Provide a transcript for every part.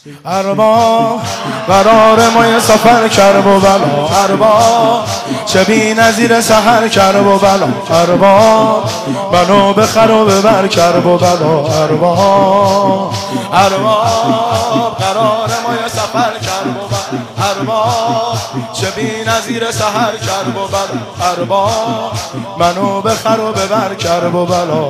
ارباب قرار ما یه سفر کرب و بلا، ارباب چه بی نظیر سحر کرب و بلا، ارباب منو بخر و ببر کرب و بلا، ارباب قرار ما یه سفر کرب و بلا، ارباب چه بی نظیر سحر کرب و بلا، ارباب منو بخر و ببر کرب و بلا،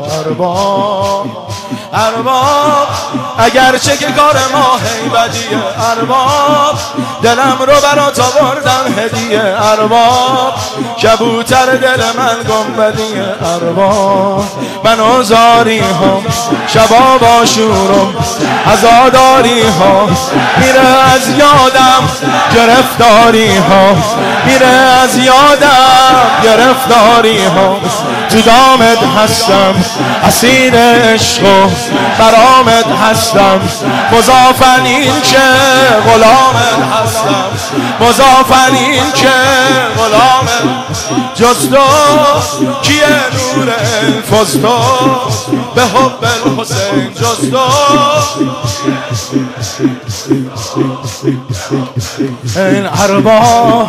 ارباب اگرچه که کار ما هی بدیه، ارباب دلم رو برات آوردم هدیه، ارباب کبوتر دل من گنبدیه، ارباب من آزاری ها شبا با شورم عزاداری ها میره از یادم، گرفتاری ها میره از یادم، گرفتاری ها تو دامت هستم، اسیر عشق و برامت هستم، مضافن این که غلامت هستم، مضافن این که غلامت، جز تو کیه نور فستو به حب الحسین، جز تو این ارباب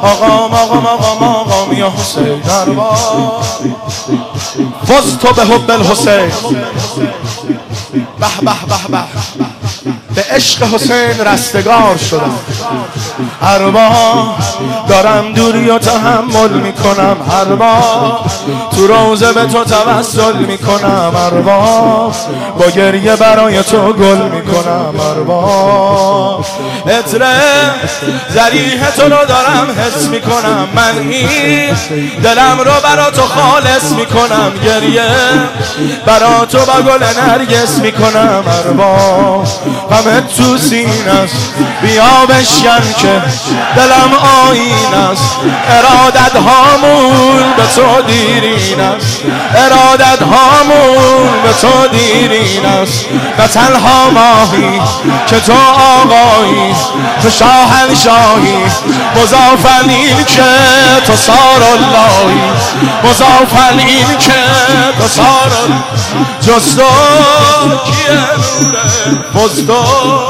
آقام یا حسین، ارباب فستو به حب الحسین، به به به به به عشق حسین رستگار شدم، ارباب دارم دوری و تحمل میکنم، ارباب تو روزه به تو توسل میکنم، ارباب با گریه برای تو گل میکنم، ارباب عطر ذریح تو رو دارم حس میکنم، من این دلم رو برا تو خالص میکنم، گریه برا تو با گل نرگس میکنم، ارباب همه تو سین است بیا بشکن که دلم آیین است، ارادت هامون به تو دیرین است، ارادت هامون به تو دیرین است، نه تنها ماهی که تو آقایی، تو شاهنشاهی، مضافن این که تو سار اللهی، مضافن این که تو سار جز تو کیه نوره فستو،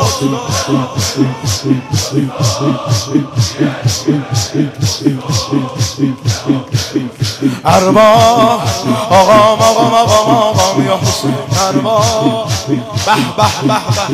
ارباب آقام یا حسین، ارباب به به به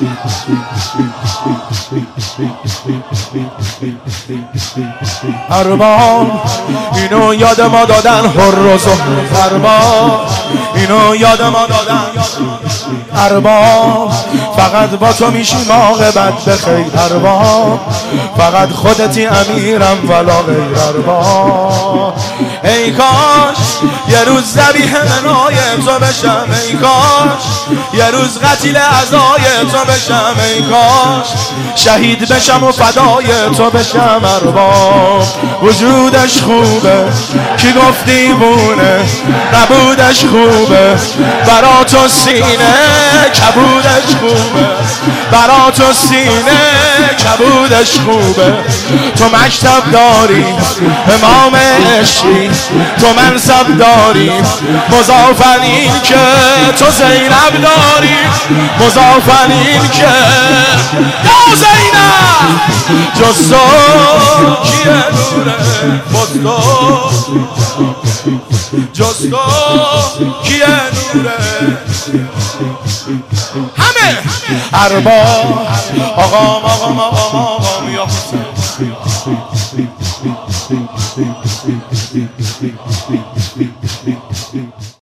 به ارباب اینو یاد ما دادن حر و زهر، ارباب اینو یاد ما دادن، ارباب فقط با تو میشیم عاقبت بخیر، ارباب فقط خودتی امیرم ولا غیر، ارباب ای کاش یه روز ذبیح منای تو بشم، ای کاش یه روز قتیل اعضای تو بشم، ای کاش شهید بشم و فدای تو بشم، ارباب وجودش خوبه کی گفت دیوونه، نبودش خوبه برا تو سینه کبودش خوبه، برا تو سینه کبودش خوبه، تو مکتب داری امام عشقی، تو منصب داری مضافن این که تو زینب داری، مضافن این که یا زینب جز تو کیه نوره فستو، جز تو کیه نوره همه ارباب آقام یا حسین.